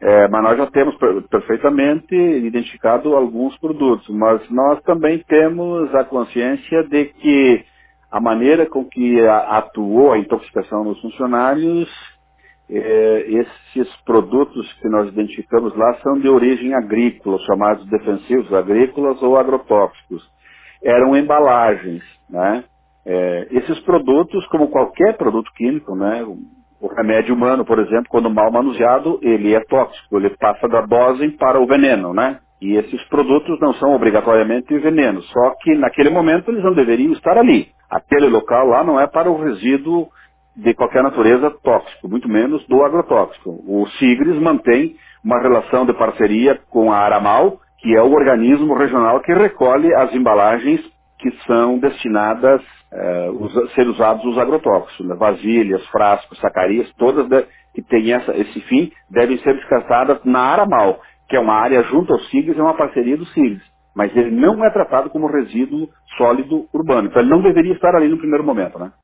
Mas nós já temos perfeitamente identificado alguns produtos, mas nós também temos a consciência de que a maneira com que atuou a intoxicação nos funcionários, esses produtos que nós identificamos lá são de origem agrícola, chamados defensivos agrícolas ou agrotóxicos. Eram embalagens, né? Esses produtos, como qualquer produto químico, né? O remédio humano, por exemplo, quando mal manuseado, ele é tóxico, ele passa da dose para o veneno, né? E esses produtos não são obrigatoriamente veneno, só que naquele momento eles não deveriam estar ali. Aquele local lá não é para o resíduo de qualquer natureza tóxico, muito menos do agrotóxico. O Sigres mantém uma relação de parceria com a Aramal, que é o organismo regional que recolhe as embalagens que são destinadas a ser usados os agrotóxicos, né? Vasilhas, frascos, sacarias, todas que têm esse fim, devem ser descartadas na Aramal, que é uma área junto ao Sigres, é uma parceria do Sigres. Mas ele não é tratado como resíduo sólido urbano. Então ele não deveria estar ali no primeiro momento, né?